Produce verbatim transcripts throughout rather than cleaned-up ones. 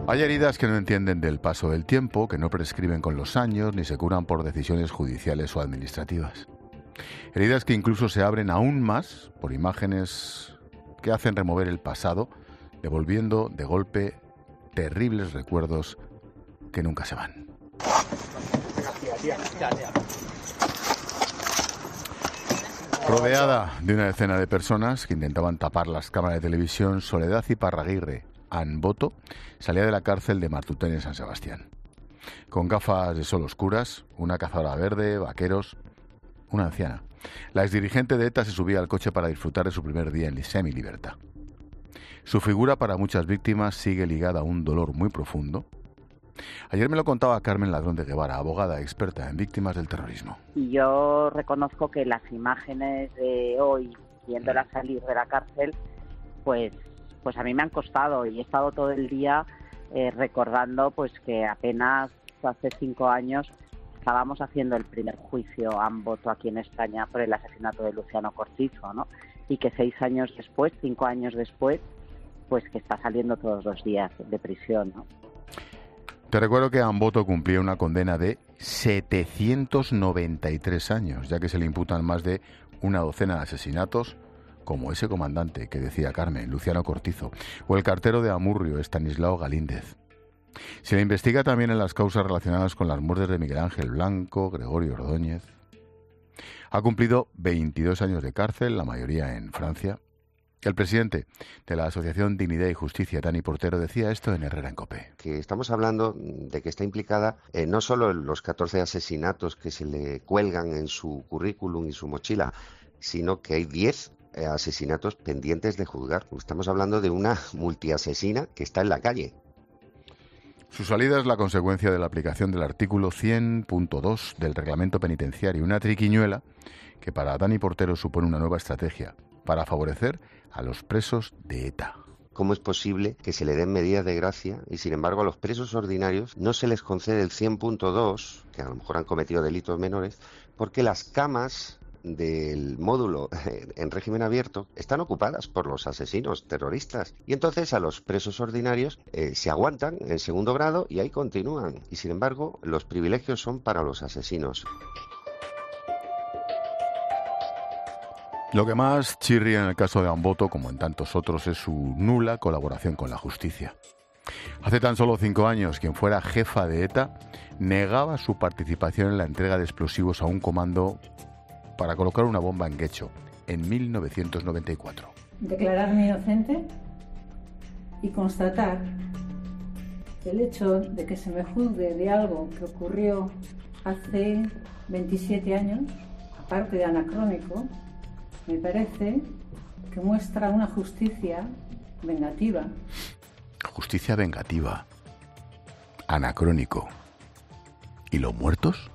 Hay heridas que no entienden del paso del tiempo, que no prescriben con los años, ni se curan por decisiones judiciales o administrativas. Heridas que incluso se abren aún más por imágenes que hacen remover el pasado, devolviendo de golpe terribles recuerdos que nunca se van. Rodeada de una decena de personas que intentaban tapar las cámaras de televisión, Soledad Iparraguirre Anboto salía de la cárcel de Martutén en San Sebastián. Con gafas de sol oscuras, una cazadora verde, vaqueros, una anciana. La exdirigente de ETA se subía al coche para disfrutar de su primer día en semilibertad. Su figura para muchas víctimas sigue ligada a un dolor muy profundo. Ayer me lo contaba Carmen Ladrón de Guevara, abogada experta en víctimas del terrorismo. Y yo reconozco que las imágenes de hoy, viéndola salir de la cárcel, pues, pues a mí me han costado, y he estado todo el día eh, recordando pues que apenas hace cinco años estábamos haciendo el primer juicio a Anboto aquí en España por el asesinato de Luciano Cortizo, ¿no? Y que seis años después, cinco años después, pues que está saliendo todos los días de prisión, ¿no? Te recuerdo que Anboto cumplía una condena de setecientos noventa y tres años, ya que se le imputan más de una docena de asesinatos, como ese comandante que decía Carmen, Luciano Cortizo, o el cartero de Amurrio, Estanislao Galíndez. Se le investiga también en las causas relacionadas con las muertes de Miguel Ángel Blanco, Gregorio Ordóñez. Ha cumplido veintidós años de cárcel, la mayoría en Francia. El presidente de la Asociación Dignidad y Justicia, Dani Portero, decía esto en Herrera en COPE. Que estamos hablando de que está implicada eh, no solo en los catorce asesinatos que se le cuelgan en su currículum y su mochila, sino que hay diez eh, asesinatos pendientes de juzgar. Estamos hablando de una multiasesina que está en la calle. Su salida es la consecuencia de la aplicación del artículo cien punto dos del reglamento penitenciario, una triquiñuela que para Dani Portero supone una nueva estrategia para favorecer a los presos de ETA. ¿Cómo es posible que se le den medidas de gracia y, sin embargo, a los presos ordinarios no se les concede el cien punto dos, que a lo mejor han cometido delitos menores, porque las camas del módulo en régimen abierto están ocupadas por los asesinos terroristas? Y entonces a los presos ordinarios eh, se aguantan en segundo grado y ahí continúan. Y, sin embargo, los privilegios son para los asesinos. Lo que más chirría en el caso de Anboto, como en tantos otros, es su nula colaboración con la justicia. Hace tan solo cinco años, quien fuera jefa de ETA negaba su participación en la entrega de explosivos a un comando para colocar una bomba en Guecho, en mil novecientos noventa y cuatro. Declararme inocente y constatar el hecho de que se me juzgue de algo que ocurrió hace veintisiete años, aparte de anacrónico, me parece que muestra una justicia vengativa. Justicia vengativa. Anacrónico. ¿Y los muertos?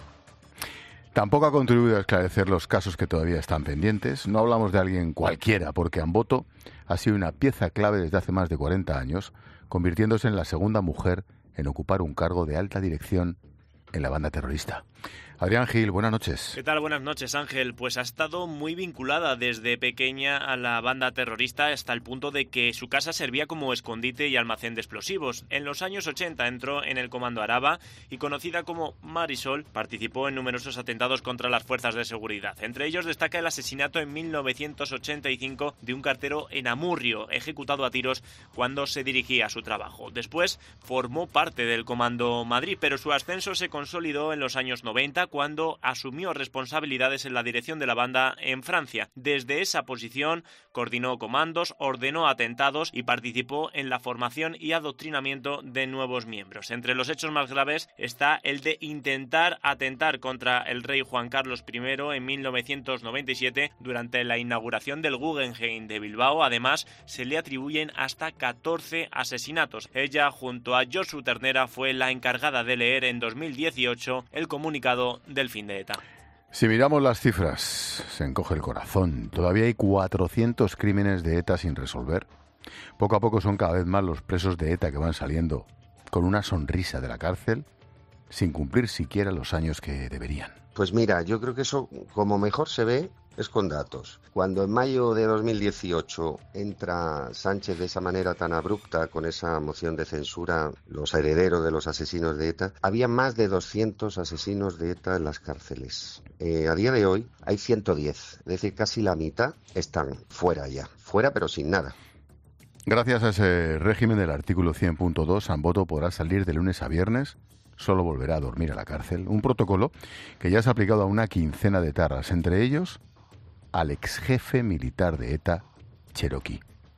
Tampoco ha contribuido a esclarecer los casos que todavía están pendientes. No hablamos de alguien cualquiera, porque Anboto ha sido una pieza clave desde hace más de cuarenta años, convirtiéndose en la segunda mujer en ocupar un cargo de alta dirección en la banda terrorista. Adrián Gil, buenas noches. ¿Qué tal? Buenas noches, Ángel. Pues ha estado muy vinculada desde pequeña a la banda terrorista hasta el punto de que su casa servía como escondite y almacén de explosivos. En los años ochenta entró en el Comando Araba y, conocida como Marisol, participó en numerosos atentados contra las fuerzas de seguridad. Entre ellos destaca el asesinato en mil novecientos ochenta y cinco de un cartero en Amurrio, ejecutado a tiros cuando se dirigía a su trabajo. Después formó parte del Comando Madrid, pero su ascenso se consolidó en los años noventa, cuando asumió responsabilidades en la dirección de la banda en Francia. Desde esa posición coordinó comandos, ordenó atentados y participó en la formación y adoctrinamiento de nuevos miembros. Entre los hechos más graves está el de intentar atentar contra el rey Juan Carlos primero en mil novecientos noventa y siete durante la inauguración del Guggenheim de Bilbao. Además, se le atribuyen hasta catorce asesinatos. Ella, junto a Josu Ternera, fue la encargada de leer en dos mil dieciocho el comunicado del fin de ETA. Si miramos las cifras, se encoge el corazón. Todavía hay cuatrocientos crímenes de ETA sin resolver. Poco a poco son cada vez más los presos de ETA que van saliendo con una sonrisa de la cárcel, sin cumplir siquiera los años que deberían. Pues mira, yo creo que eso, como mejor se ve, es con datos. Cuando en mayo de dos mil dieciocho entra Sánchez de esa manera tan abrupta con esa moción de censura, los herederos de los asesinos de ETA, había más de doscientos asesinos de ETA en las cárceles. Eh, a día de hoy hay ciento diez, es decir, casi la mitad están fuera ya, fuera pero sin nada. Gracias a ese régimen del artículo cien punto dos, Amboto podrá salir de lunes a viernes, solo volverá a dormir a la cárcel. Un protocolo que ya se ha aplicado a una quincena de etarras, entre ellos al exjefe militar de ETA, Cherokee.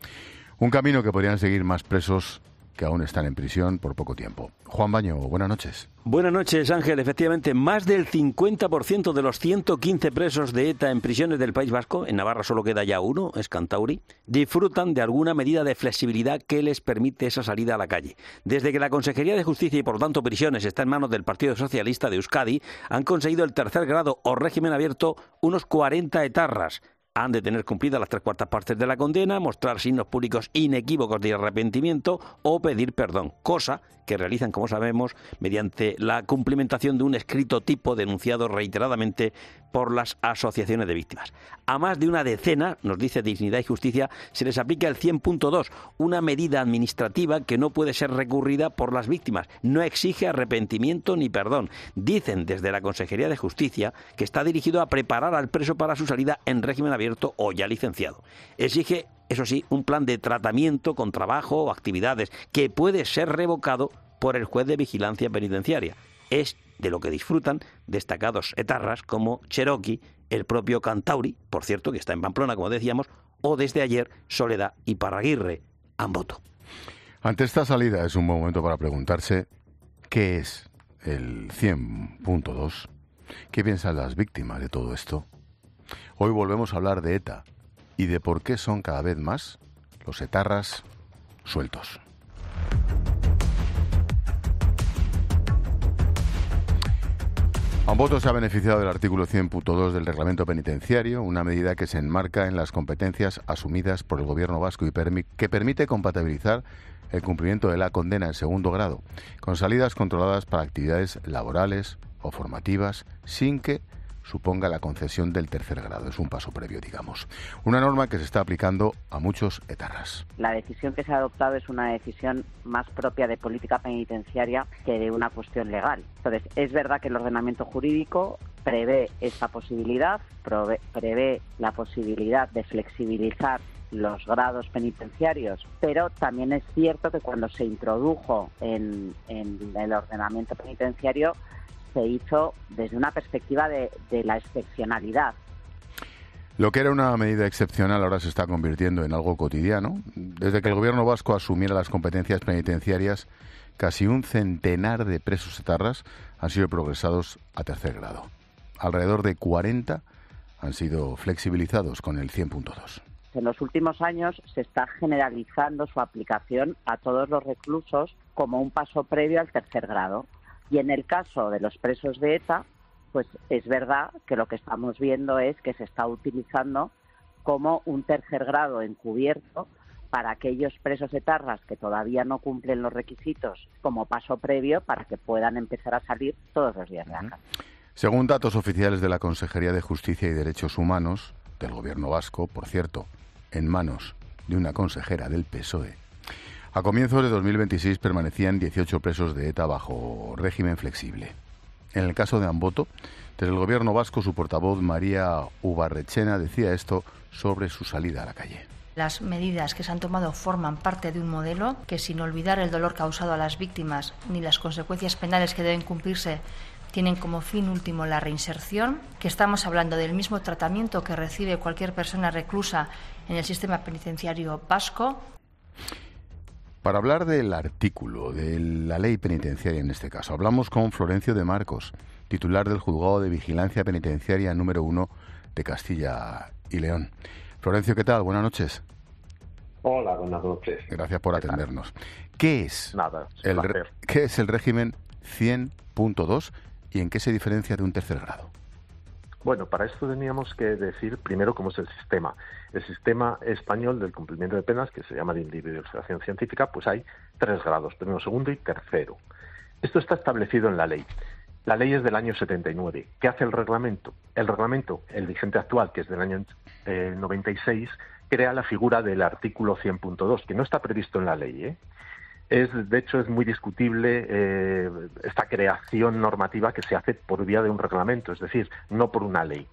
Un camino que podrían seguir más presos que aún están en prisión por poco tiempo. Juan Baño, buenas noches. Buenas noches, Ángel. Efectivamente, más del cincuenta por ciento de los ciento quince presos de ETA en prisiones del País Vasco, en Navarra solo queda ya uno, es Kantauri, disfrutan de alguna medida de flexibilidad que les permite esa salida a la calle. Desde que la Consejería de Justicia y por tanto prisiones está en manos del Partido Socialista de Euskadi, han conseguido el tercer grado o régimen abierto unos cuarenta etarras. Han de tener cumplidas las tres cuartas partes de la condena, mostrar signos públicos inequívocos de arrepentimiento o pedir perdón, cosa que realizan, como sabemos, mediante la cumplimentación de un escrito tipo denunciado reiteradamente por las asociaciones de víctimas. A más de una decena, nos dice Dignidad y Justicia, se les aplica el cien punto dos, una medida administrativa que no puede ser recurrida por las víctimas. No exige arrepentimiento ni perdón. Dicen desde la Consejería de Justicia que está dirigido a preparar al preso para su salida en régimen abierto o ya licenciado. Exige, eso sí, un plan de tratamiento con trabajo o actividades que puede ser revocado por el juez de vigilancia penitenciaria. Es de lo que disfrutan destacados etarras como Cherokee, el propio Kantauri, por cierto, que está en Pamplona, como decíamos, o desde ayer Soledad Iparraguirre, Amboto. Ante esta salida es un buen momento para preguntarse qué es el cien punto dos, qué piensan las víctimas de todo esto. Hoy volvemos a hablar de ETA y de por qué son cada vez más los etarras sueltos. Amboto se ha beneficiado del artículo cien punto dos del reglamento penitenciario, una medida que se enmarca en las competencias asumidas por el Gobierno vasco y permi- que permite compatibilizar el cumplimiento de la condena en segundo grado con salidas controladas para actividades laborales o formativas sin que suponga la concesión del tercer grado. Es un paso previo, digamos. Una norma que se está aplicando a muchos etarras. La decisión que se ha adoptado es una decisión más propia de política penitenciaria que de una cuestión legal. Entonces, es verdad que el ordenamiento jurídico prevé esta posibilidad, prevé, prevé la posibilidad de flexibilizar los grados penitenciarios, pero también es cierto que cuando se introdujo en, en el ordenamiento penitenciario se hizo desde una perspectiva de, de la excepcionalidad. Lo que era una medida excepcional ahora se está convirtiendo en algo cotidiano. Desde que el Gobierno vasco asumiera las competencias penitenciarias, casi un centenar de presos etarras han sido progresados a tercer grado. Alrededor de cuarenta han sido flexibilizados con el cien punto dos. En los últimos años se está generalizando su aplicación a todos los reclusos como un paso previo al tercer grado. Y en el caso de los presos de ETA, pues es verdad que lo que estamos viendo es que se está utilizando como un tercer grado encubierto para aquellos presos etarras que todavía no cumplen los requisitos como paso previo para que puedan empezar a salir todos los días de la cárcel. Según datos oficiales de la Consejería de Justicia y Derechos Humanos del Gobierno vasco, por cierto, en manos de una consejera del P S O E, a comienzos de dos mil veintiséis permanecían dieciocho presos de ETA bajo régimen flexible. En el caso de Amboto, desde el Gobierno vasco, su portavoz María Ubarrechena decía esto sobre su salida a la calle. Las medidas que se han tomado forman parte de un modelo que, sin olvidar el dolor causado a las víctimas ni las consecuencias penales que deben cumplirse, tienen como fin último la reinserción, que estamos hablando del mismo tratamiento que recibe cualquier persona reclusa en el sistema penitenciario vasco. Para hablar del artículo, de la ley penitenciaria en este caso, hablamos con Florencio de Marcos, titular del Juzgado de Vigilancia Penitenciaria número uno de Castilla y León. Florencio, ¿qué tal? Buenas noches. Hola, buenas noches. Gracias por ¿Qué atendernos. Tal? ¿Qué es, Nada, el, ¿Qué es el régimen cien punto dos y en qué se diferencia de un tercer grado? Bueno, para esto teníamos que decir primero cómo es el sistema. El sistema español del cumplimiento de penas, que se llama de individualización científica, pues hay tres grados, primero, segundo y tercero. Esto está establecido en la ley. La ley es del año setenta y nueve. ¿Qué hace el reglamento? El reglamento, el vigente actual, que es del año eh, noventa y seis, crea la figura del artículo cien punto dos, que no está previsto en la ley, ¿eh? Es, de hecho, es muy discutible eh, esta creación normativa que se hace por vía de un reglamento, es decir, no por una ley.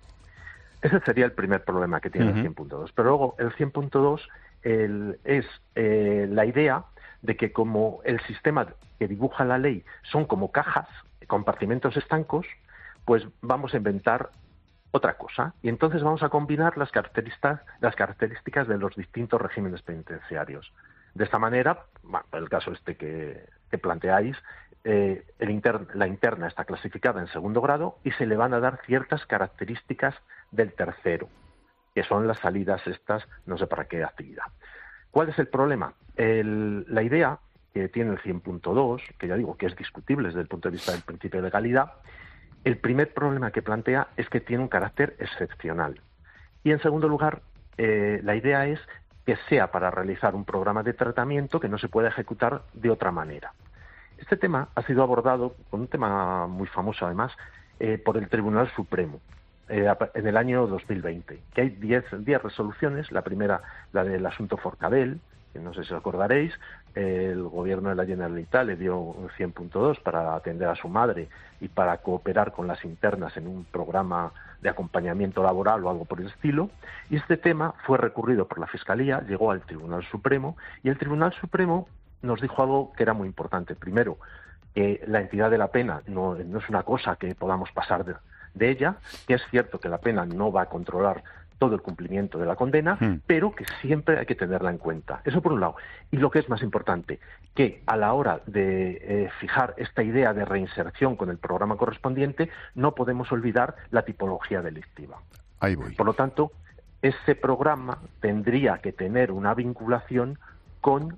Ese sería el primer problema que tiene uh-huh. el cien punto dos. Pero luego, el cien punto dos el, es eh, la idea de que como el sistema que dibuja la ley son como cajas, compartimentos estancos, pues vamos a inventar otra cosa. Y entonces vamos a combinar las características, las características de los distintos regímenes penitenciarios. De esta manera, bueno, el caso este que, que planteáis, eh, el inter, la interna está clasificada en segundo grado y se le van a dar ciertas características del tercero, que son las salidas estas, no sé para qué actividad. ¿Cuál es el problema? El, la idea que tiene el cien punto dos, que ya digo que es discutible desde el punto de vista del principio de legalidad, el primer problema que plantea es que tiene un carácter excepcional. Y en segundo lugar, eh, la idea es que sea para realizar un programa de tratamiento que no se pueda ejecutar de otra manera. Este tema ha sido abordado, con un tema muy famoso además, eh, por el Tribunal Supremo eh, en el año dos mil veinte, que hay diez resoluciones. La primera, la del asunto Forcadell, que no sé si os acordaréis, el gobierno de la Generalitat le dio un cien punto dos para atender a su madre y para cooperar con las internas en un programa de acompañamiento laboral o algo por el estilo, y este tema fue recurrido por la Fiscalía, llegó al Tribunal Supremo, y el Tribunal Supremo nos dijo algo que era muy importante. Primero, que la entidad de la pena no, no es una cosa que podamos pasar de, de ella, que es cierto que la pena no va a controlar todo el cumplimiento de la condena, mm. pero que siempre hay que tenerla en cuenta. Eso por un lado. Y lo que es más importante, que a la hora de eh, fijar esta idea de reinserción con el programa correspondiente, no podemos olvidar la tipología delictiva. Ahí voy. Por lo tanto, ese programa tendría que tener una vinculación con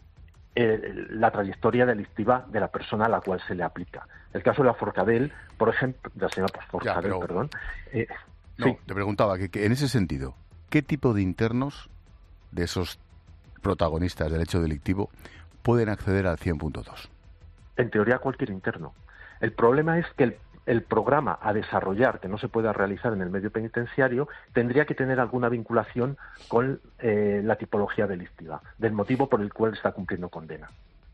eh, la trayectoria delictiva de la persona a la cual se le aplica. El caso de la Forcadell, por ejemplo, de la señora Forcadell, ya, pero... perdón, eh, No, sí. Te preguntaba que, que en ese sentido, ¿qué tipo de internos de esos protagonistas del hecho delictivo pueden acceder al cien punto dos? En teoría, cualquier interno. El problema es que el, el programa a desarrollar, que no se pueda realizar en el medio penitenciario, tendría que tener alguna vinculación con eh, la tipología delictiva, del motivo por el cual está cumpliendo condena.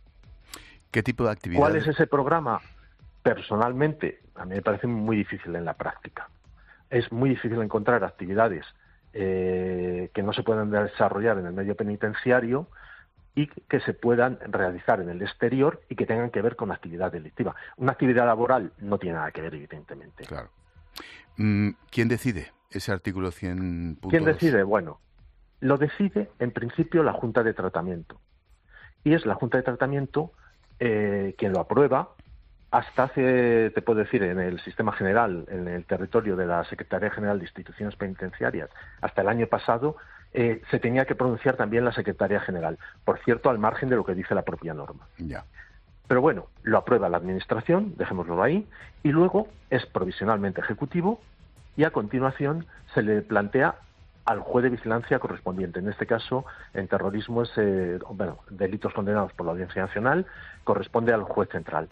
¿Qué tipo de actividades? ¿Cuál es ese programa? Personalmente, a mí me parece muy difícil en la práctica. Es muy difícil encontrar actividades eh, que no se puedan desarrollar en el medio penitenciario y que se puedan realizar en el exterior y que tengan que ver con actividad delictiva. Una actividad laboral no tiene nada que ver, evidentemente. Claro. ¿Quién decide ese artículo cien punto dos? ¿Quién decide? Bueno, lo decide en principio la Junta de Tratamiento. Y es la Junta de Tratamiento eh, quien lo aprueba. Hasta hace, te puedo decir, en el sistema general, en el territorio de la Secretaría General de Instituciones Penitenciarias, hasta el año pasado, eh, se tenía que pronunciar también la Secretaría General. Por cierto, al margen de lo que dice la propia norma. Ya. Pero bueno, lo aprueba la Administración, dejémoslo ahí, y luego es provisionalmente ejecutivo y a continuación se le plantea al juez de vigilancia correspondiente. En este caso, en terrorismo es, eh, bueno, delitos condenados por la Audiencia Nacional, corresponde al juez central.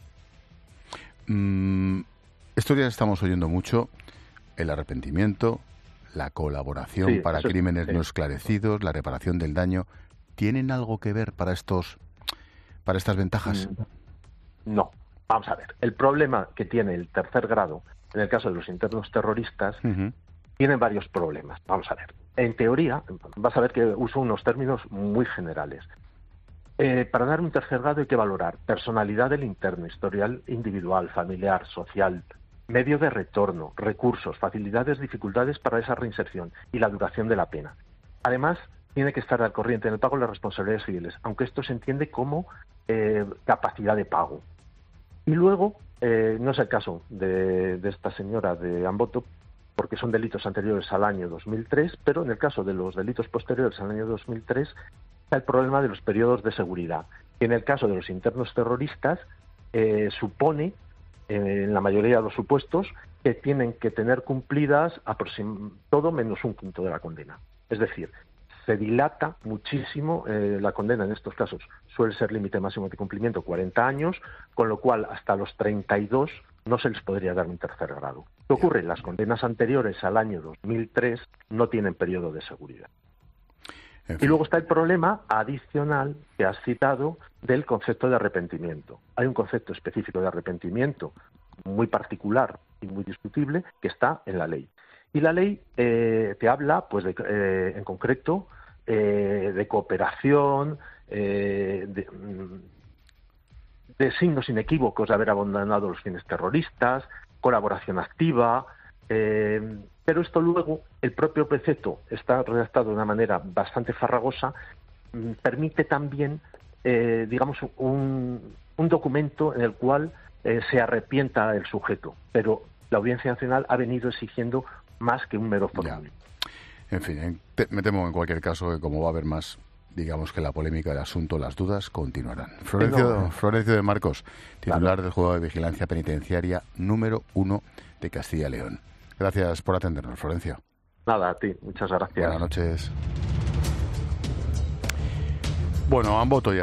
Mm, estos días estamos oyendo mucho el arrepentimiento, la colaboración sí, para eso, crímenes sí. no esclarecidos, la reparación del daño. ¿Tienen algo que ver para estos, para estas ventajas? No. Vamos a ver. El problema que tiene el tercer grado, en el caso de los internos terroristas, uh-huh. tienen varios problemas. Vamos a ver. En teoría, vas a ver que uso unos términos muy generales. Eh, para dar un tercer grado hay que valorar personalidad del interno, historial individual, familiar, social, medio de retorno, recursos, facilidades, dificultades para esa reinserción y la duración de la pena. Además, tiene que estar al corriente en el pago de las responsabilidades civiles, aunque esto se entiende como eh, capacidad de pago. Y luego, eh, no es el caso de, de esta señora de Amboto, porque son delitos anteriores al año dos mil tres, pero en el caso de los delitos posteriores al año dos mil tres, está el problema de los periodos de seguridad, que en el caso de los internos terroristas eh, supone, eh, en la mayoría de los supuestos, que tienen que tener cumplidas aproxim- todo menos un quinto de la condena. Es decir, se dilata muchísimo eh, la condena en estos casos. Suele ser límite máximo de cumplimiento cuarenta años, con lo cual hasta los treinta y dos no se les podría dar un tercer grado. ¿Qué ocurre? Las condenas anteriores al año dos mil tres no tienen periodo de seguridad. En fin. Y luego está el problema adicional que has citado del concepto de arrepentimiento. Hay un concepto específico de arrepentimiento muy particular y muy discutible que está en la ley. Y la ley eh, te habla, pues, de, eh, en concreto, eh, de cooperación, eh, de, de signos inequívocos de haber abandonado los fines terroristas, colaboración activa, eh, pero esto luego, el propio precepto está redactado de una manera bastante farragosa, mm, permite también, eh, digamos, un, un documento en el cual eh, se arrepienta el sujeto, pero la Audiencia Nacional ha venido exigiendo más que un mero formulario. En fin, te, me temo en cualquier caso que como va a haber más, digamos que la polémica del asunto, las dudas continuarán. Florencio, no, no. Florencio de Marcos, titular claro. del Juzgado de Vigilancia Penitenciaria número uno de Castilla y León. Gracias por atendernos, Florencio. Nada, a ti. Muchas gracias. Buenas noches. Bueno, Amboto ya